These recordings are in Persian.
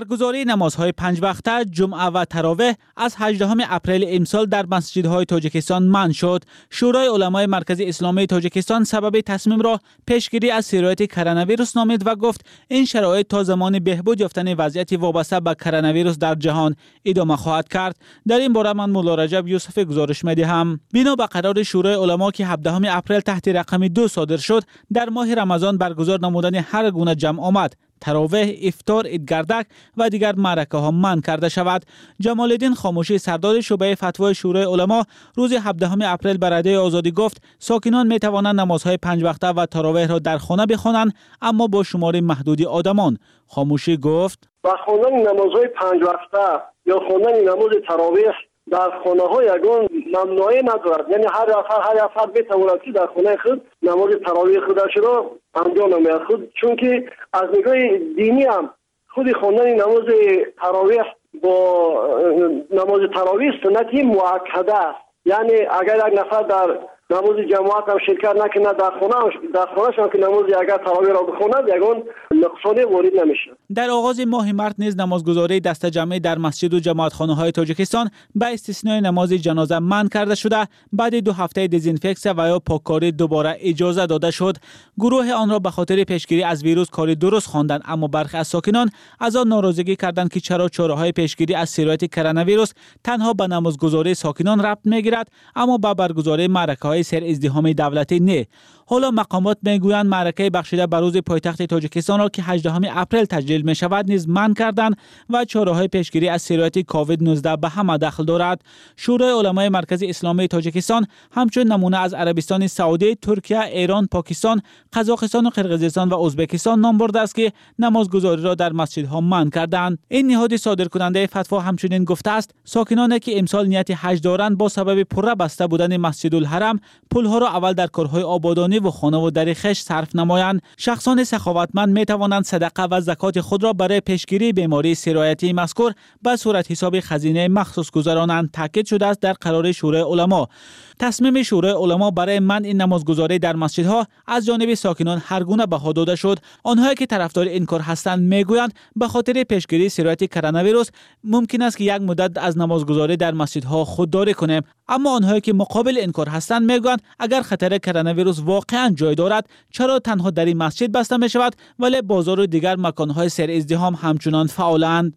برگزاری نمازهای 5 وقته جمعه و تراویح از 18 اپریل امسال در مسجدهای تاجیکستان منع شد. شورای علمای مرکز اسلامی تاجیکستان سبب تصمیم را پیشگیری از سرایت کرونا ویروس نامید و گفت این شرایط تا زمان بهبود یافتن وضعیت وابسته به کرونا ویروس در جهان ادامه خواهد کرد. در این باره من مولا رجب یوسف گزارش می‌دهم. بنا به قرار شورای علما که 17 اپریل تحت رقم 2 صادر شد، در ماه رمضان برگزار نمودن هر گونه جمع آمد، تراویح، افطار، عیدگردک و دیگر معرکه ها منع کرده شود. جمال الدین خاموشی سردار شعبه فتوای شورای علما روز 17 اپریل به رادیوی آزادی گفت ساکنان می توانند نمازهای 5 وقته و تراویح را در خانه بخوانند، اما با شمار محدودی آدمان. خاموشی گفت با خواندن نمازهای 5 وقته یا خواندن نماز تراویح در خانه ها یگان ممنوعی ندارد، یعنی هر فرد بتواند که در خانه خود نماز تراویح خودش را انجام نماید. خود چون که از نگاه دینی هم خود خواندن نماز تراویح با نماز تراویح سنتی مؤکده است، یعنی اگر یک نفر در نماز جماعت هم شرکت نکنه در خانه‌اش هم که نماز اگر تراویح را بخواند یگان نقصانی وارد نمیشه. در آغاز ماه مارس نیز نمازگزاری دست جمعی در مسجد و جماعتخانه‌های تاجیکستان به استثنای نماز جنازه منع کرده شده. بعد 2 هفته دزینفکسیون و یا پاککاری دوباره اجازه داده شد. گروه آن را به خاطر پیشگیری از ویروس کاری درست خواندند، اما برخی از ساکنان از آن ناراضگی کردند که چرا چاره‌های پیشگیری از سرایت کرونا ویروس تنها به نمازگزاری ساکنان ربط می‌گیرد اما به برگزاری معرکه‌های سر ازدحام دولتی نه. حالا مقامات میگویند معرکه بخشیده بر روز پایتخت تاجیکستان را که 18 اپریل تجلیل می شود نیز منع کردند و چاره‌های پیشگیری از سرایت کووید 19 به همه دخل دارد. شورای علمای مرکز اسلامی تاجیکستان همچون نمونه از عربستان سعودی، ترکیه، ایران، پاکستان، قزاقستان و قرقیزستان و ازبکستان نام برده است که نمازگزاری را در مسجدها منع کردند. این نهاد صادرکننده فتوا همچنین گفته است ساکنانی که امسال نیت حج دارند با سبب پره بسته بودن مسجد الحرم پولها را اول در کارهای آبادانی و خانه و در خش صرف نمایند. شخصان سخاوتمند می توانند صدقه و زکات خود را برای پیشگیری بیماری سرایتی مذکور به صورت حساب خزینه مخصوص گذارانند. تاکید شده است در قرار شورای علما تصمیم شورای علما برای منع نمازگزاری در مسجدها از جانب ساکنان هر گونه بها داده شد. آنهایی که طرفدار این کار هستند میگویند به خاطر پیشگیری سرایت کرونا ویروس ممکن است که یک مدت از نمازگزاری در مسجدها خودداری کنیم، اما آنهایی که مقابل این کار هستند میگویند اگر خطر کرونا ویروس واقعا جای دارد چرا تنها در این مسجد بسته می شود ولی بازار و دیگر مکانهای سر ازدحام همچنان فعالند؟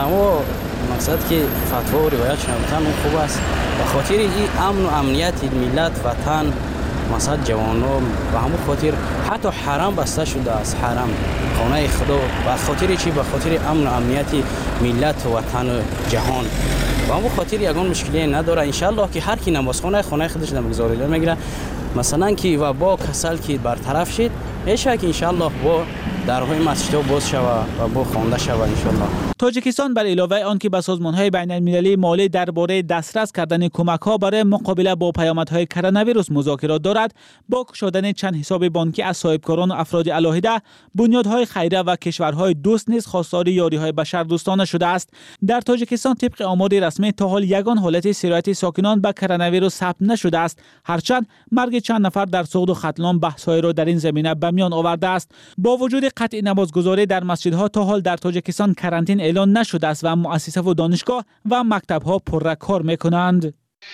مقصد که فتوا و روایت شنیدن خوب است به خاطر این امن و امنیت ملت وطن مثلا جوانان و همون خاطر حتی حرم بسته شده است، حرم خانه خدا به خاطر چی؟ به خاطر امن و امنیت ملت و وطن و جهان و همون خاطر یگان مشکلی نداره. انشالله که هر کی نمازخانه خانه خودش نمازگزاری میگیره مثلا که و با کسل که برطرف شد میشه که انشالله با درهای مسجدها باز شود و با خوانده شود انشالله. تاجیکستان بر علاوه آن که به سازمان‌های بین‌المللی مالی درباره دسترس کردن کمک‌ها برای مقابله با پیامدهای کرونا ویروس مذاکرات دارد، با گشادن چند حساب بانکی از صاحبکاران و افراد علاهده، بنیادهای خیریه و کشورهای دوست نیز خواستار یاری‌های بشردوستانه شده است. در تاجیکستان طبق آمار رسمی تا حال یگان حالت سرایت ساکنان به کرونا ویروس ثبت نشده است، هرچند مرگ چند نفر در سقوط و ختلان بحث‌های را در این زمینه به میان آورده است. با وجود قطع نمازگزاری در مسجدها تا حال در تاجیکستان کرانتین اعلان نشده است و مؤسسه و دانشگاه و مکتب‌ها پر کار می‌کنند.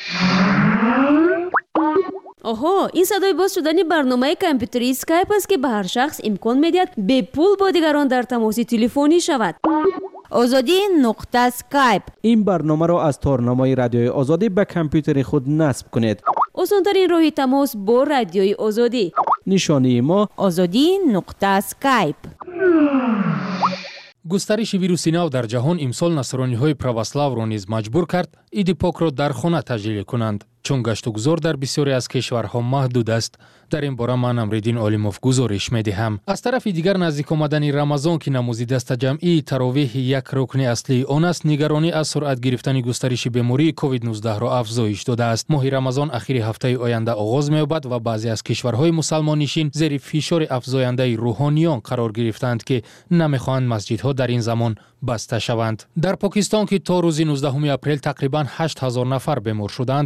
آها، این صدای باز شدن برنامه کامپیوتری اسکایپ است که به هر شخص امکان می‌دهد به پول با دیگران در تماس تلفنی شود. آزادی نقطه اسکایپ. این برنامه را از تارنمای رادیوی آزادی به کامپیوتر خود نصب کنید. آسان‌ترین راه تماس با رادیوی آزادی. نشانی ما آزادی نقطه اسکایپ. گسترش ویروس نو در جهان امسال نصرانی‌های پرواسلاو را نیز مجبور کرد عید پاک را در خانه تجلیل کنند، چون گشت و گذار در بسیاری از کشورها محدود است. در این باره من امریدین عالموف گزارش می‌دهم. از طرف دیگر نزدیک آمدن رمضان که نماز دست جمعی تراویح یک رکن اصلی آن است، نگرانی از سرعت گرفتن گسترش بیماری کووید 19 را افزایش داده است. ماه رمضان اخیر هفته آینده آغاز می‌یابد و بعضی از کشورهای مسلمان نشین زیر فشار افزاینده روحانیان قرار گرفتند که نمی‌خواهند مسجدها در این زمان بسته شوند. در پاکستان که تا روز 19 اپریل تقریباً 8000 نفر بیمار شدند، بعضی از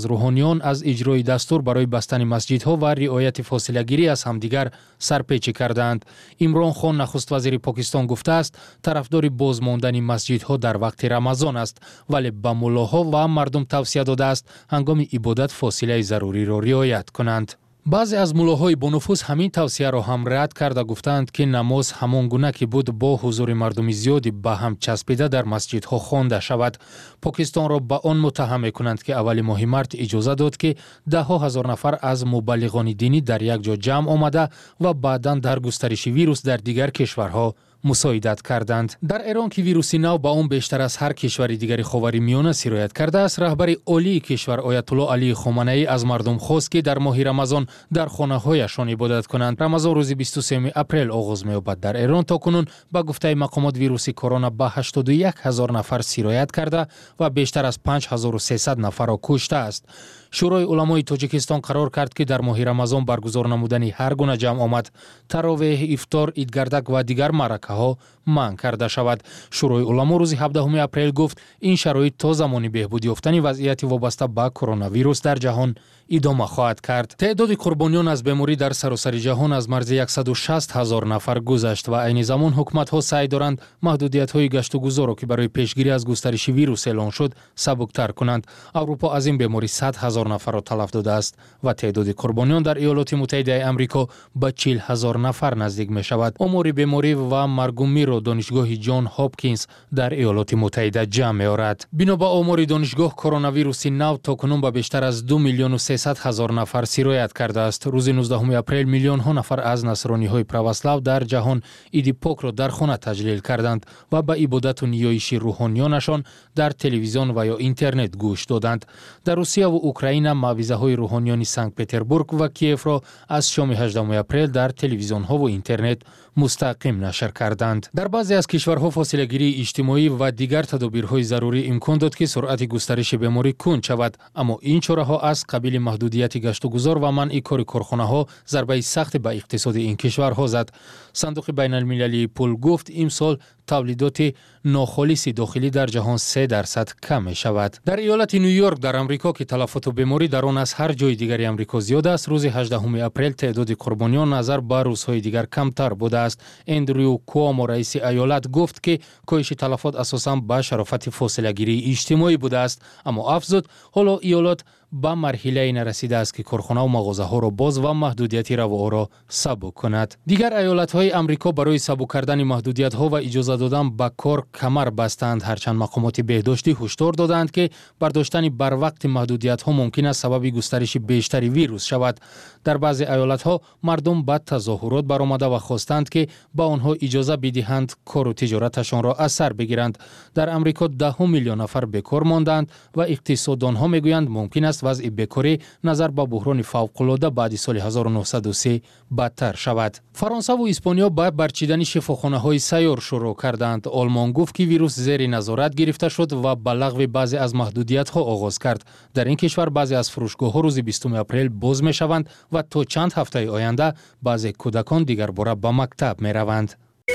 روحانیان از اجرای دستور برای بستن مسجدها و رعایت فاصله گیری از همدیگر سرپیچی کردند. عمران خان نخست وزیر پاکستان گفته است طرفدار بازماندن مسجدها در وقت رمضان است، ولی به ملاها و مردم توصیه داده است هنگام عبادت فاصله ضروری را رعایت کنند. بعضی از ملاهای با نفوذ همین توصیه را هم رد کرده گفتند که نماز همان گونه که بود با حضور مردم زیادی به هم چسبیده در مسجدها خوانده شود. پاکستان را به آن متهم می‌کنند که اول ماه مارس اجازه داد که ده ها هزار نفر از مبلغان دینی در یک جا جمع آمده و بعداً در گسترش ویروس در دیگر کشورها مساعدت کردند. در ایران که ویروس نو با اون بیشتر از هر کشور دیگری خاورمیانه سرایت کرده است، رهبر عالی کشور آیت الله علی خامنه‌ای از مردم خواست که در ماه رمضان در خانه‌هایشان عبادت کنند. رمضان روز 23 اپریل آغاز می‌یابد. در ایران تاکنون با گفته مقامات ویروس کرونا به 81,000 نفر سرایت کرده و بیشتر از 5300 نفر را کشته است. شورای علمای تاجیکستان قرار کرد که در ماه رمضان برگزار نمودن هر گونه جمع آمد، تراویح، افطار، عیدگردک و دیگر مرکه‌ها منع کرده شود. شورای علما روز 17 اپریل گفت این شرایط تا زمانی بهبود یافتن وضعیت وابسته به کرونا ویروس در جهان ادامه خواهد کرد. تعداد قربانیان از بیماری در سراسر جهان از مرز 160,000 نفر گذشت و عین زمان حکومت‌ها سعی دارند محدودیت‌های گشت و گذار را که برای پیشگیری از گسترش ویروس اعلان شد سبکتر کنند. اروپا از این بیماری 100,000 نفر را تلف داده است و تعداد قربانیان در ایالات متحده آمریکا به 40,000 نفر نزدیک می شود. آمار بیماری و مرگ و میر را دانشگاه جان هاپکینز در ایالات متحده جمع می‌آورد. بنا به آمار دانشگاه، کرونا ویروس نو تاکنون به بیشتر از 2,300,000 نفر سرایت کرده است. روز 19 اپریل میلیون ها نفر از نصرانی‌های پروسلاو در جهان عید پاک را در خانه تجلیل کردند و به عبادت و نیایش روحانیانشان در تلویزیون و یا اینترنت گوش دادند. در روسیه و اوکراین معویضه‌های روحانیان سنت پتربورگ و کیف را از شام 18 اپریل در تلویزیون‌ها و اینترنت مستقیم نشر کردند. در بعضی از کشورها فاصله گیری اجتماعی و دیگر تدابیرهای ضروری امکان داد که سرعت گسترش بیماری کند شود، اما این چاره‌ها از قبیل محدودیت گشت و گذار و منع کار کارخانه‌ها ضربه سخت به اقتصاد این کشورها زد. صندوق بین‌المللی پول گفت امسال تولیدات ناخالص داخلی در جهان 3% کم می شود. در ایالت نیویورک در آمریکا که تلفات بیماری در آن از هر جای دیگری آمریکا زیاد است، روز 18 اپریل تعداد قربانیان نظر به روزهای دیگر کمتر بوده است. اندریو کوامو رئیس ایالت گفت که کاهش تلفات اساساً به شرافت فاصله گیری اجتماعی بوده است، اما افزود حالا ایالت به مرحله نرسیده است که کارخانه و مغازه ها را باز و محدودیت رواها را سبک کند. دیگر ایالت های آمریکا برای سبک کردن محدودیت ها و اجازه دادن به کار کمر بستند، هرچند مقامات بهداشتی هشدار دادند که برداشتن بر وقت محدودیت ها ممکن است سبب گسترش بیشتری ویروس شود. در بعضی ایالت ها مردم به تظاهرات برآمده و خواستند که با آنها اجازه بدهند کار و تجارتشان را از سر بگیرند. در آمریکا 10 میلیون نفر بیکار ماندند و اقتصاددانها میگویند ممکن است وضع بیکاری نظر به بحران فوق‌العاده بعد سال 1903 بدتر شود. فرانسه و اسپانیا با برچیدن شفاخانه‌های سیار شروع کردند. آلمان گفت که ویروس زیر نظارت گرفته شد و به لغو بعضی از محدودیت‌ها آغاز کرد. در این کشور بعضی از فروشگاه‌ها روز 20 اپریل باز می‌شوند و تا چند هفته آینده بعضی کودکان دیگر باره به مکتب می‌روند.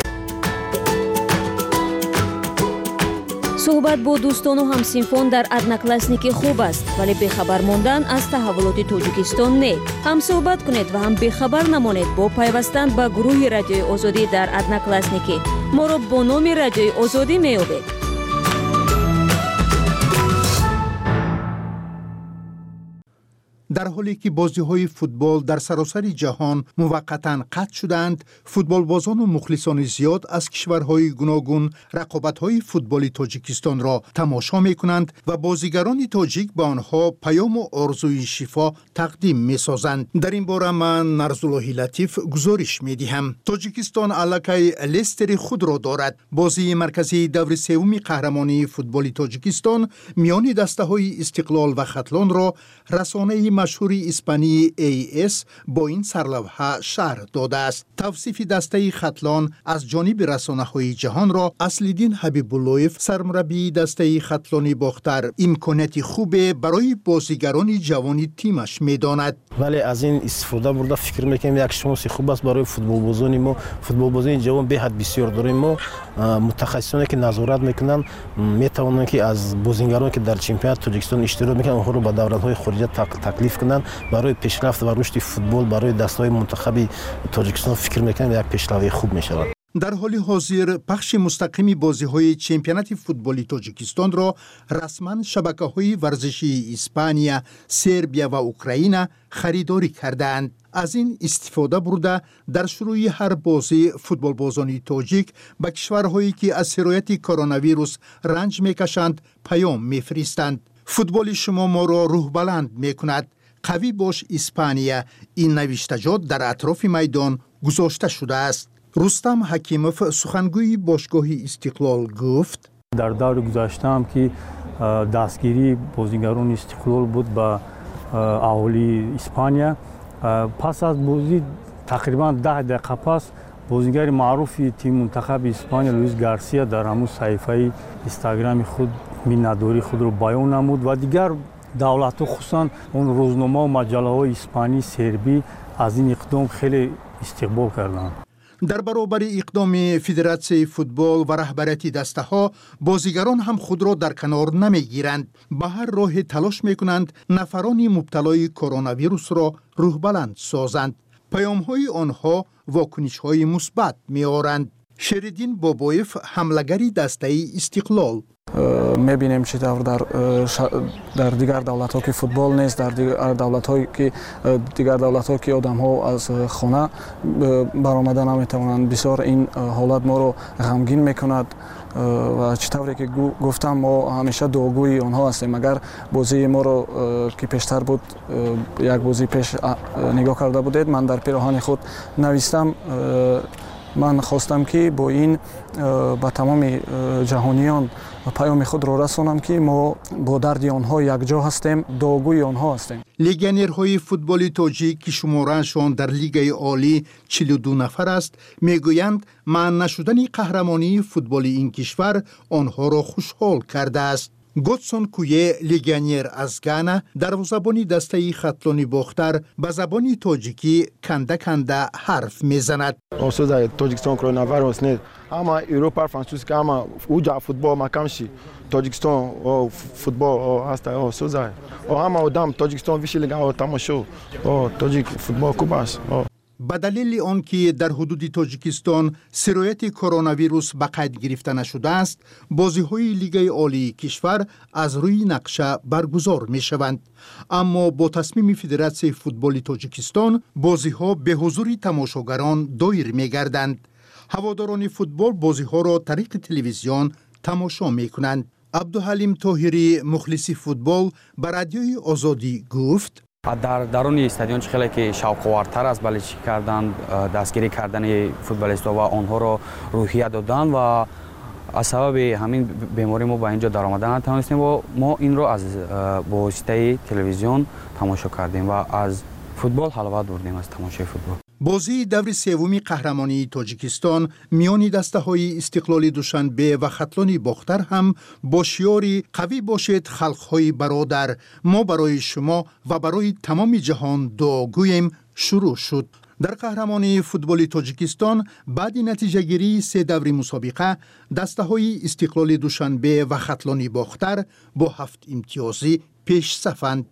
صحبت با دوستان و همسینفان در ادناکلاسنیکی خوب است، ولی بخبر ماندن از تحولات تاجیکستان نه. هم صحبت کنید و هم بخبر نمانید با پیوستن به گروه رادیوی آزادی در ادناکلاسنیکی. ما را با نام رادیوی آزادی می‌یابید. در حالی که بازی‌های فوتبال در سراسر جهان موقتاً قطع شدند، فوتبالبازان و مخلصان زیاد از کشورهای گوناگون رقابت‌های فوتبالی تاجیکستان را تماشا می‌کنند و بازیگران تاجیک به آنها پیام و آرزوی شفا تقدیم می‌سازند. در این باره من نرزالله لطیف گزارش می‌دهم. تاجیکستان الکی لیستر خود را دارد. بازی مرکزی دور سوم قهرمانی فوتبالی تاجیکستان میان دسته‌های استقلال و ختلان را رسانه مشهور اسپانی AS با این سرلوحه شرح داده است. توصیف دسته خطلان از جانب رسانه‌های جهان را اصل‌الدین حبیب‌اللهیف سرمربی دسته خطلانی باختر امکانات خوب برای بازیگران جوان تیمش می‌داند. ولی از این استفاده برده فکر می‌کنم یک شانس خوب است برای فوتبال بازان ما. فوتبال بازان جوان به حد بسیار داریم. ما متخصصانی که نظارت میکنن میتوانند که از بازیگرانی که در چمپیونات تاجیکستان اشتراک میکنن آنها رو به دولت‌های خارجی تکلیف کنن برای پیشرفت و رشد فوتبال برای دسته‌های منتخب تاجیکستان فکر میکنم یک پیشروی خوب میشود. در حال حاضر پخش مستقیم بازی‌های چمپیونات فوتبالی تاجیکستان را رسما شبکه‌های ورزشی اسپانیا، سربیا و اوکراین خریداری کردند. از این استفاده برده در شروع هر بازی فوتبال بازان تاجیک به کشورهایی که از سرایت کرونا ویروس رنج میکشند پیام میفرستند. فوتبال شما ما را روح بلند میکند. قوی باش اسپانیا، این نوشتجات در اطراف میدان گذاشته شده است. رستم حکیموف سخنگوی باشگاه استقلال گفت در دور گذشته هم که دستگیری بازیگران استقلال بود به اهالی اسپانیا. پس از بازی تقریبا 10 دقیقه پس بازیگر معروف تیم منتخب اسپانیا لوئیس گارسیا در همون صفحه اینستاگرام خود مینداری خود رو بیان نمود و دیگر دولت‌ها خصوصا اون روزنامه و مجله‌های اسپانی سربی از این اقدام خیلی استقبال کردند. در برابر اقدام فدراسیون فوتبال و رهبریت دسته ها بازیگران هم خود را در کنار نمیگیرند. به هر راه تلاش میکنند نفران مبتلای کرونا ویروس را روح بلند سازند. پیام های آنها واکنش های مثبت میآورند. شریدین بابایف حملگری دسته استقلال میبینیم چه طور در دیگر دولت‌ها که فوتبال نیست، در دیگر دولت‌ها که آدم‌ها از خانه برآمده نمی‌توانند. بسیار این حالت ما رو غمگین می‌کند و چطوری که گفتم ما همیشه دعاگوی آنها هستیم. اگر بازی ما رو که پیشتر بود یک بازی پیش نگاه کرده بودید، من در پیراهن خود نوشتم من خواستم که با این با تمام جهانیان پیام خود را رسانم که ما با درد آنها یک جا هستیم، دعاگوی آنها هستیم. لیگیونرهای فوتبال تاجیک که شماره‌شان در لیگ عالی 42 نفر است میگویند معنی نشدن قهرمانی فوتبال این کشور آنها را خوشحال کرده است. گودسون کویه لیگیونر از گانا دروازه‌بان دسته خطلانی باختر به زبان تاجیکی کنده کنده حرف میزند. اوسوزای تاجیکستان کرونا ویروس نه اما اروپا فرانسوس که اما اوجا فوتبال مکانشی تاجیکستان او فوتبال او هست اوسوزای او اما آدم تاجیکستان ویش لیگ او تماشا او تاجیک فوتبال کوباس. به دلیل آنکه در حدود تاجیکستان سرایت کرونا ویروس به قید گرفته نشده است، بازی‌های لیگ عالی کشور از روی نقشه برگزار می‌شوند. اما با تصمیم فدراسیون فوتبال تاجیکستان بازی‌ها به حضور تماشاگران دایر می‌گردند. هواداران فوتبال بازی‌ها را طریق تلویزیون تماشا می‌کنند. عبدالحلیم طاهری مخلص فوتبال به رادیوی آزادی گفت در درون استادیون خیلی که شوق‌آورتر است بازی کردن، دستگیری کردن فوتبالیست‌ها و آنها را روحیه دادن و از سبب همین بیماری ما با اینجا در آمدن نتوانستیم و ما این را از واسطه تلویزیون تماشا کردیم و از فوتبال حلاوت بردیم از تماشای فوتبال. بازی دور سوم قهرمانی تاجیکستان میان دسته‌های استقلال دوشنبه و خطلانی باختر هم با شعاری قوی باشید خلق‌های برادر، ما برای شما و برای تمام جهان دعاگوییم شروع شد. در قهرمانی فوتبال تاجیکستان بعد نتیجه گیری 3 دور مسابقه دسته‌های استقلال دوشنبه و خطلانی باختر با 7 امتیازی پیش صفند.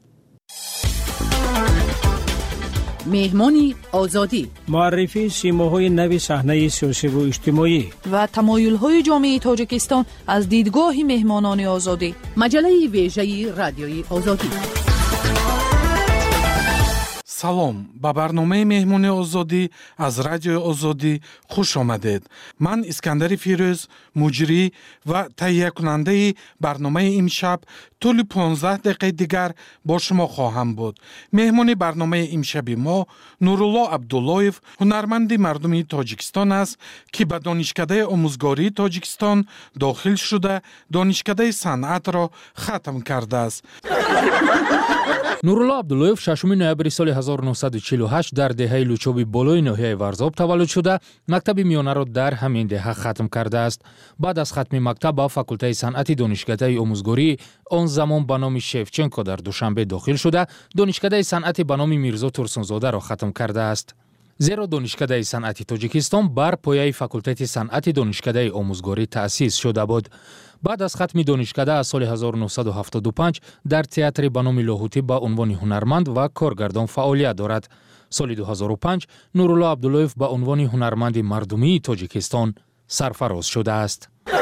مهمانی آزادی، معرفی سیماهای نوی صحنه سیاسی و اجتماعی و تمایل‌های جامعه تاجیکستان از دیدگاه مهمانان آزادی. مجله ویژه رادیوی آزادی. салом, ба барномаи меҳмони озодӣ аз радиои озодӣ хуш омадед. Ман Искандари Фирӯз, муҷрӣ ва таҳиякунандаи барномаи имшаб тӯли 15 дақиқаи дигар бо шумо хоҳам буд. меҳмони барномаи имшаби мо Нурулло Абдуллоев, ҳунарманди мардуми Тоҷикистон аст, ки ба донишкадаи омӯзгории Тоҷикистон дохил шуда, донишкадаи санъатро хатм кардааст. Нурулло Абдуллоев 6 ноябри соли 1948 дар деҳаи Лучоби болои ноҳияи Варзоб таваллуд шуда, мактаби миёнаро дар ҳамин деҳа хатм кардааст. Баъд аз хатми мактаб ба факултаи санъати донишкадаи омӯзгории он замон ба номи Шевченко дар Душанбе дохил шуда, донишкадаи санъати ба номи Мирзо Турсунзодаро хатм кардааст. зеро донишкадаи санъати Тоҷикистон бар пояи факултати санъати донишкадаи омӯзгорӣ таъсис шуда буд. баъд аз хатми донишкада аз соли 1975 дар театри ба номи Лоҳутӣ ба унвони ҳунарманд ва коргардон фаъолият дорад. соли 2005 Нурулло Абдуллоев ба унвони ҳунарманди мардумии Тоҷикистон сарфароз шудааст.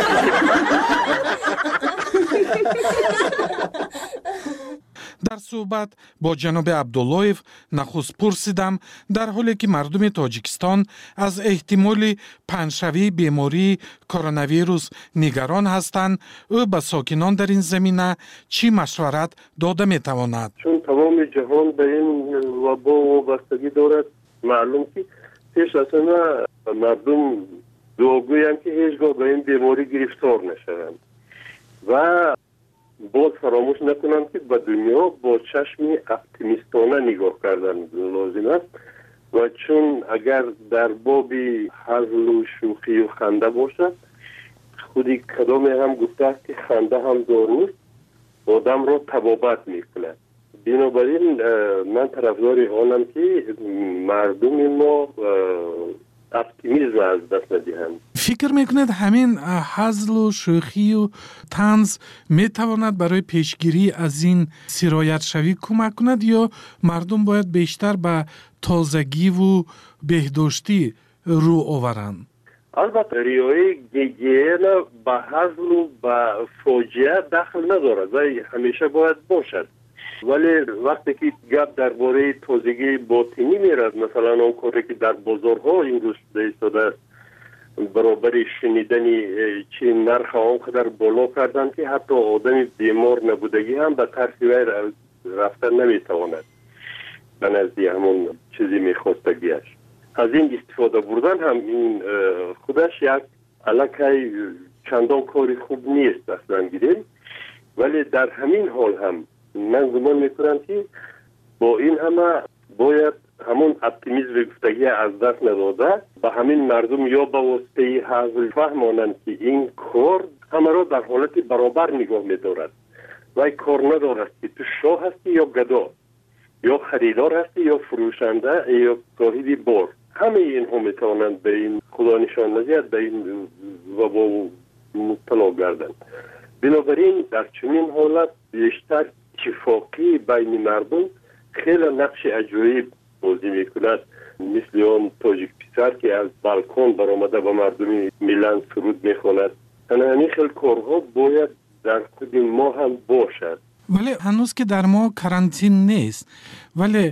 дар суҳбат бо ҷаноби Абдуллоев нахуст пурсидам, дар ҳоле ки мардуми Тоҷикистон аз эҳтимоли паҳншавии бемории коронавирус нигарон ҳастанд, ӯ ба сокинон дар ин замина чӣ машварат дода метавонад? чун тамоми ҷаҳон ба ин вабо вобастагӣ дорад, маълум ки пеш аз ҳама мардум дуогӯянд ки ҳеҷ гоҳ ба ин беморӣ гирифтор нашаванд ва боз фаромӯш накунам ки ба дунё бо чашми оптимистона нигоҳ кардан лозим аст ва чун агар дар боби ҳазлу шӯхию ханда бошад, худи кадоме ҳам гуфтааст ки ханда ҳам зор нест, одамро табобат мекунад. бинобар ин ман тарафдори онам ки мардуми мо оптимизм аз даст надиҳанд. фикр мекунед ҳамин ҳазлу шӯхию танз метавонад барои пешгирӣ аз ин сироятшавӣ кӯмак кунад ё мардум бояд бештар ба тозагиву беҳдоштӣ рӯ оваранд? албатта риояи гигиена ба ҳазлу ба фоҷиа дахл надорад ва ҳамеша бояд бошад. вале вақте ки гап дар бораи тозагии ботинӣ мерад, масалан он коре ки дар бозорҳо имрӯз шуда истодааст, баробари шунидани чи нарха он қадар боло карданд ки ҳатто одами бемор набудагӣ ҳам ба тарси вай рафтан наметавонад ба назди ҳамон чизи мехостагиаш. аз ин истифода бурдан ҳам ин худаш як аллакай чандон кори хуб нест аслан гирем, вале дар ҳамин ҳол ҳам ман гумон мекунам ки бо ин ҳама бояд ҳамон оптимизми гуфтагия аз даст надода ба ҳамин мардум ё ба воситаи ҳазл фаҳмонанд ки ин кор ҳамаро дар ҳолати баробар нигоҳ медорад. вай кор надорад ки ту шоҳ ҳастӣ ё гадо, ё харидор ҳастӣ ё фурӯшанда ё соҳиби бор. ҳамаи инҳо метавонанд ба ин худо нишон надиҳад ба ин вабо мубтало гарданд. бинобар ин дар чунин ҳолат бештар итtifоқии байни мардум хеле нақши аҷоиб бозӣ мекунад, мисли он тоҷик писар ки аз балкон баромада ба мардуми миллан суруд мехонад. ана ҳамин хел корҳо бояд дар худи мо ҳам бошад. вале ҳанӯз ки дар мо карантин нест, вале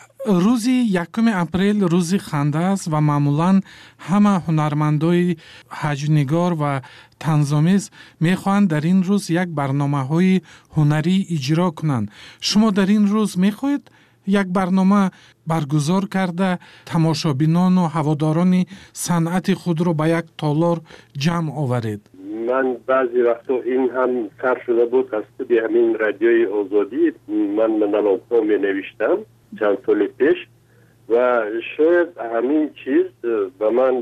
рӯзи 1 апрел рӯзи ханда аст ва маъмулан ҳама ҳунармандои ҳаҷнигор ва танзомез мехоҳанд дар ин рӯз як барномаҳои ҳунарӣ иҷро кунанд. шумо дар ин рӯз мехоҳед як барнома баргузор карда тамошобинону ҳаводорони санъати худро ба як толор ҷамъ оваред? ман баъзе вақтҳо ин ҳам сар шуда буд аз худи ҳамин радиои озодӣ. ман монологҳо менавиштам чанд соли пеш ва шояд ҳамин чиз ба ман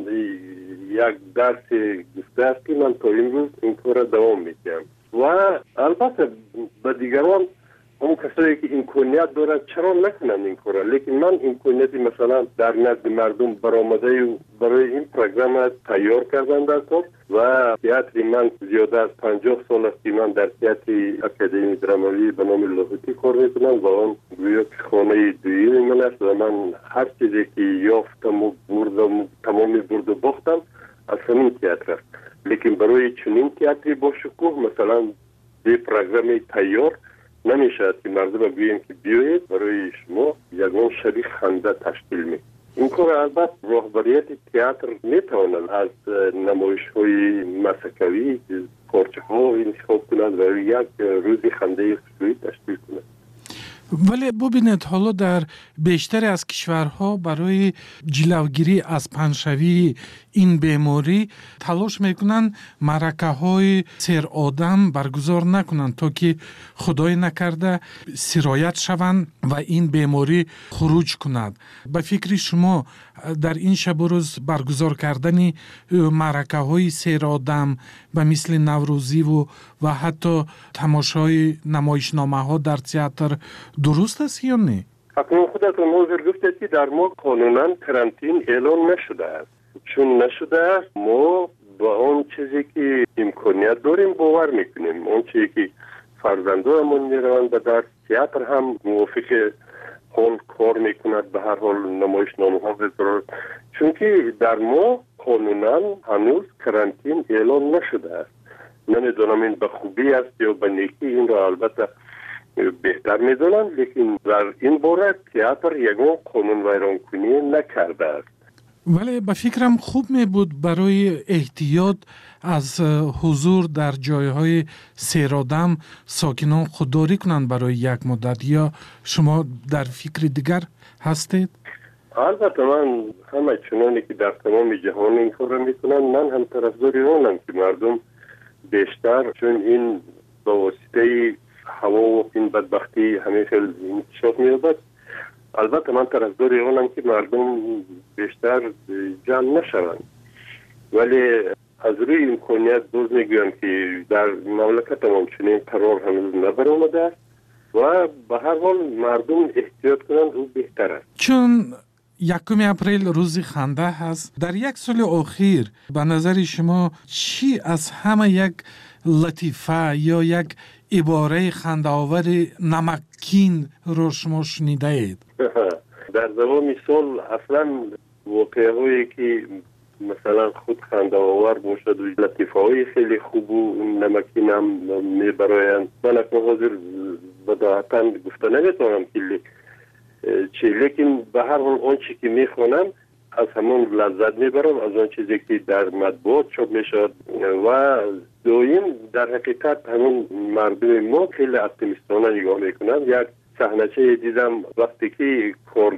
як дарсе гуфтааст ки ман то имрӯз ин корро давом медиҳам. ва албатта ба дигарон он касое ки имконият дорад чаро накунанд ин корро, лекин ман имконияти масалан дар назди мардум баромадаю барои ин программа тайёр кардан дар кор ва театри ман зиёда аз 50 сол аст ки ман дар театри академии драмавӣ ба номи Лоҳутӣ кор мекунам ва он гӯё ки хонаи дуюми ман аст ва ман ҳар чизе ки ёфтаму бурдам тамоми бурду бохтам аз ҳамин театр аст. лекин барои чунин театри бошукӯҳ масалан бе программаи тайёр намешавад ки мардума гӯем ки биёед барои шумо ягон шаби خنده تشکیل می. این کار البته رهبریت تئاتر میتواند از نمایش‌های مسکوی پارچه‌ها انتخاب کند و یک روزی خنده خصوصی تشکیل کند. ولی ببینید حالا در بیشتر از کشورها برای جلوگیری از پنشوی این بیماری تلاش میکنن معرکه های سیر آدم برگزار نکنند تا که خدای نکرده سرایت شوند و این بیماری خروج کند. به فکر شما در این شب و روز برگزار کردن معرکه های سیر آدم به مثل نوروزی و حتی تماشای نمایشنامه ها در تئاتر درست است یا نه؟ اکنون خودتون حاضر گفتید که در ما قانونا کرانتین اعلان نشده است. چون نشده است ما با اون چیزی که امکانیت داریم باور میکنیم. اون چیزی که فرزندانمون میروند در تئاتر هم موافق حال کار میکند، به هر حال نمایشنامه ها بذارد. چون که در ما قانونا هنوز کرانتین اعلان نشده است. نمیدونم این به خوبی است یا به نیکی، این را البته بهتر میدونم، لیکن در این باره تئاتر یگان قانون ویرانکنی نکرده است. ولی به فکرم خوب می بود برای احتیاط از حضور در جایهای سیرآدم ساکنان خودداری کنند برای یک مدت، یا شما در فکر دیگر هستید؟ البته من همه چنانی که در تمام جهان این کار را میکنن، من هم طرفدار اونم که مردم بیشتر، چون این با واسطه هوا و این بدبختی همه خیلی انتشار می‌یابد. البته من طرفدار اونم که مردم بیشتر جمع نشوند، ولی از روی امکانیت باز میگویم که در مملکت ما چنین قرار هنوز نبرآمده است و به هر حال مردم احتیاط کنند او بهتر است. چون 1 اپریل روز خنده هست، در یک سال اخیر به نظر شما چی از همه یک لطیفه یا یک عباره خنده‌آور نمکین رو شما شنیده اید؟ در دوام سال اصلا واقعه هایی که مثلا خود خنده‌آور باشد و لطیفه های خیلی خوب و نمکین هم میبرایند. من اکنون حاضر بداهتا گفته نمیتونم که چی، لیکن به هر حال آن چی که میخوانم از همون لذت میبرم، از آن چیزی که در مطبوعات چاپ میشد. و دویم در حقیقت همون مردم ما خیلی اپتیمیستانه نگاه میکنن. یک صحنه دیدم وقتی که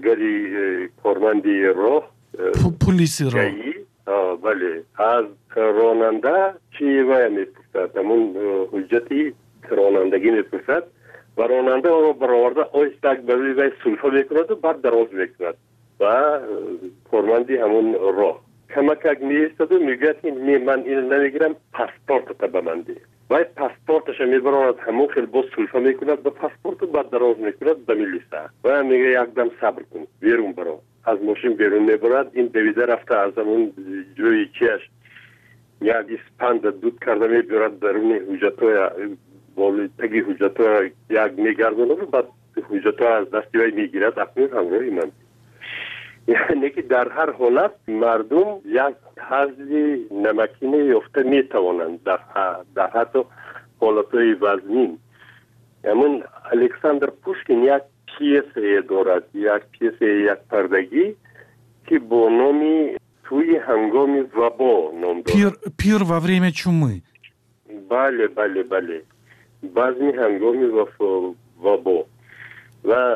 کارمندی راه پلیس راه بله از راننده چی وای میپرسد، همون حجتی رانندگی میپرسد و راننده رو برآورده آهسته برای وی سلفه میکند و بعد دراز میکند و کارمندی همون راه کمک میایستد و میگه که من اینو نمیگیرم، پاسپورت تا به من ده. و پاسپورتش میبراند همون خیلی باز سلفه میکند به پاسپورت و بعد دراز میکند به میلیسه و میگه یکدم صبر کن بیرون برو. از ماشین بیرون میبرد، این دویده رفته از همون جوی چیش یک اسپند دود کرده میبرد درون حجتای بالی تگی حجتای یک میگردونه و بعد حجتای از دستی وی میگیرد. اکنون همراهی من، یعنی که در هر حالت مردم یک حضی نمکینه یافته میتوانند در حتی حالتهای وزنین. همون الکساندر پوشکین یک پیسه دارد، یک پیسه یک پردگی که با نامی توی هنگام وبا نام دارد. پیر و وریم چومی. بله بله بله، بعضی هنگام وبا و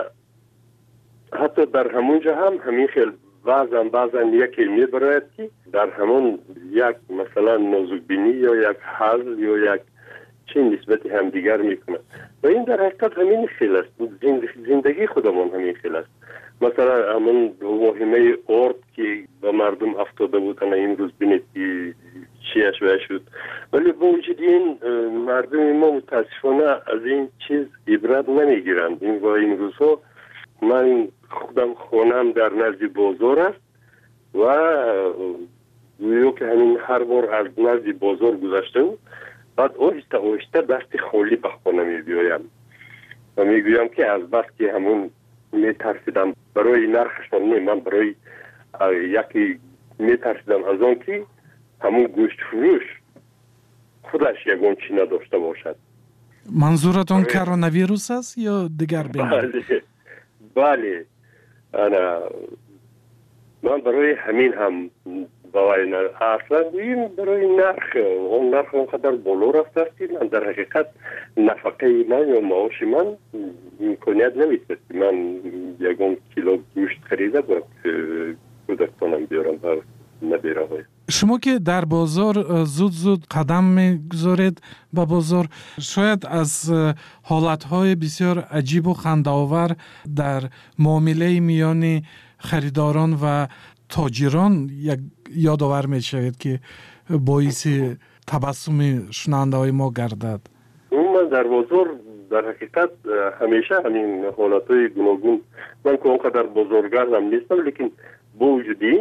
حتی در همونجا هم همین خیلی بعضا یکی میبراید که در همون یک مثلا نازکبینی یا یک حل یا یک چه نسبتی هم دیگر میکنه و این در حقیقت همین خیلی است. زندگی خودمون همین خیلی است. مثلا همون واهمه ارد که به مردم افتاده بودن این روز بینید که چیش وی شد، ولی با وجود این مردم ما متاسفانه از این چیز عبرت نمیگیرند. این و این روزها من خودم خونم در نزد بازار است و گویا که همین هر بار از نزد بازار گذشتم بعد آهسته دست خالی به خانه می بیایم و می گویم که از بس که همون می ترسیدم برای نرخشان نه، من برای یکی می ترسیدم از آن که همون گوشت فروش خودش یگان چی نداشته باشد. منظورتون کرونا ویروس است یا دیگر بیماری؟ بله من برای همین هم باوری اصلا این برای نرخ اون نرخ اونقدر بالا رفته است که من در حقیقت نفقه من یا معاش من امکانیت نمیده من یکون کیلو گوشت خریده باید کودکانم بیارم و نبیره. شما که در بازار زود قدم میگذارید به بازار، شاید از حالتهای بسیار عجیب و خنده‌آور در معامله میان خریداران و تاجران یادآور میشود که باعث تبسم شنونده های ما گردد. من در بازار در حقیقت همیشه همین حالتهای گوناگون، من که اونقدر بازارگردم نیستم، لیکن با وجودی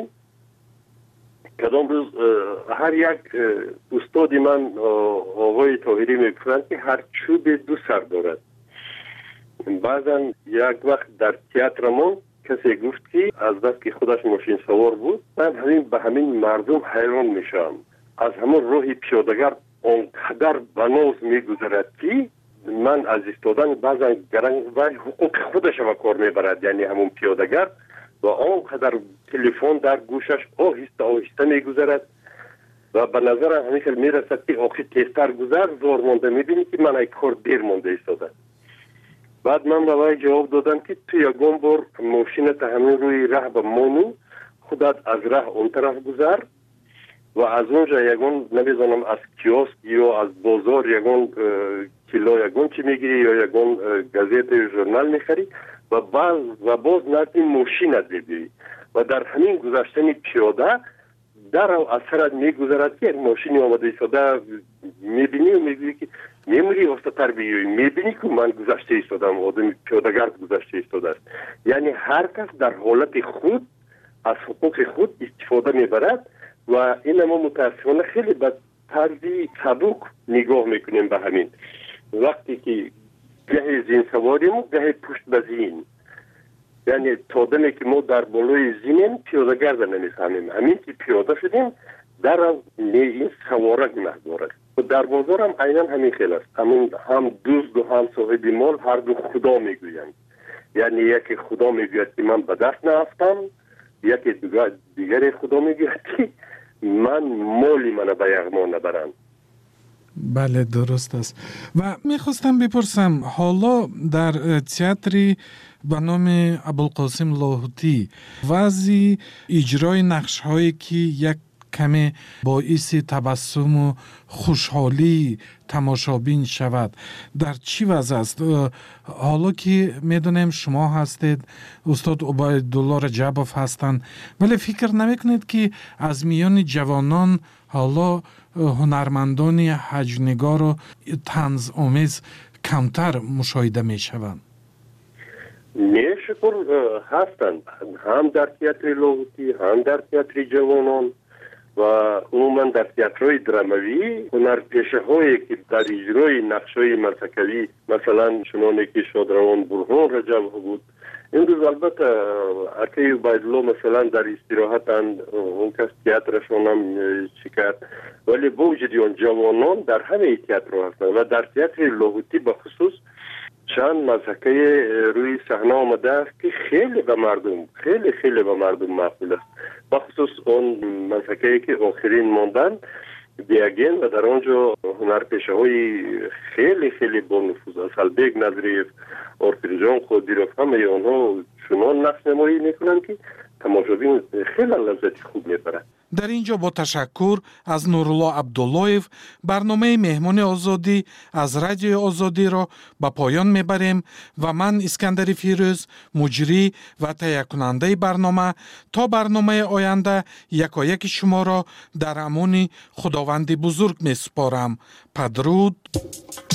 کدام روز هر یک استادی من آقای طاهری میگفتند که هر چوب دو سر دارد. بعضا یک وقت در تئاترمون کسی گفت که از بس که خودش ماشین سوار بود، من به همین مردم حیران میشم. از همون راه پیاده‌گر اونقدر بناز میگذرد که من از ایستادن بعضا گرنگ و حقوق خودش به کار میبرد. یعنی همون پیاده‌گر و آنقدر تلفن در گوشش آهسته آهسته میگذرد و به نظر همیشه میرسد که آخی تیزتر گذر زور مونده. میبینی که من ای کار دیر مونده ایستاده. بعد من به وی جواب دادم که تو یکم بار ماشینت همین روی راه به مانو خودت از راه اون طرف گذر و از اونجا یکم نمیدونم از کیوسک یا از بازار یکم کیلو یکم چی میگیری یا یکم گازت یا ژورنال میخری و باز نرد ماشینت ببینی و در همین گذشتن پیاده در اثرت میگذرد که ماشینی آمده ایستاده میبینی و میبینی که میموری وسط‌تر بیایی، میبینی که من گذشته ایستادم، آدم پیاده‌گرد گذشته ایستاده است. یعنی هر کس در حالت خود از حقوق خود استفاده میبرد و این ما متاسفانه خیلی به طرزی سبک نگاه میکنیم به همین. وقتی که گه زین سواریم و گه پشت به زین، یعنی تا دمی که ما در بالای زینیم پیاده‌گرد نمیفهمیم، همین که پیاده شدیم در این سواره گناهگار است. در بازار هم عیناً همین خیلی است. همین هم دوست و هم صاحب مال هر دو خدا میگویند. یعنی یکی خدا میگوید که من به دست نرفتم، یکی دیگر خدا میگوید که من مالی من به یغما نبرند. بله درست است. و میخواستم بپرسم حالا در تئاتری به نام ابوالقاسم لاهوتی وضع اجرای نقش هایی که یک کمی باعث تبسم و خوشحالی تماشابین شود در چی وضع است؟ حالا که میدونیم شما هستید، استاد عبیدالله رجبوف هستند، ولی فکر نمیکنید که از میان جوانان حالا هنرمندان هجونگار و طنز آمیز کمتر مشاهده می شوند؟ شکر هستند، هم در تئاتر لاهوتی هم در تئاتر جوانان و عموما در تئاترهای دراموی هنرپیشه هایی که در اجرای نقش‌های مسکوی مثلا چنانه که شادروان برهان رجب بود. این روز البته اکی عبیدالله مثلا در استراحتند، اون کس تئاترشون هم شکرد، ولی با وجود اون جوانان در همه تئاتر هستند و در تئاتر لاهوتی به خصوص چند مسکه روی صحنه آمده است که خیلی به مردم مقبول است. به خصوص اون مسکه که آخرین ماندن دیگین و در آنجا هنرپیشه های خیلی با نفوذ است. البیگ نظریف، آرتینجان خودیروف، همه آنها چنان نقش نمایی میکنند که تماشابین خیلی لذت خوب میبرند. در اینجا با تشکر از نورالله عبداللهیف برنامه مهمان آزادی از رادیو آزادی را به پایان میبریم و من اسکندر فیروز مجری و تهیه کننده برنامه تا برنامه آینده یکایک شما را در امان خداوند بزرگ میسپارم. پدرود.